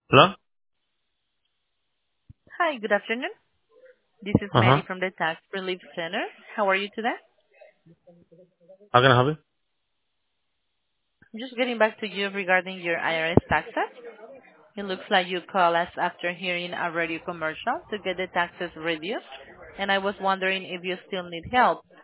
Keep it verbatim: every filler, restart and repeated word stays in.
Hello? Hi, good afternoon. This is Uh-huh. Maddie from the Tax Relief Center. How are you today? How can I help you? I'm just getting back to you regarding your I R S taxes. It looks like you called us after hearing a radio commercial to get the taxes reduced, and I was wondering if you still need help.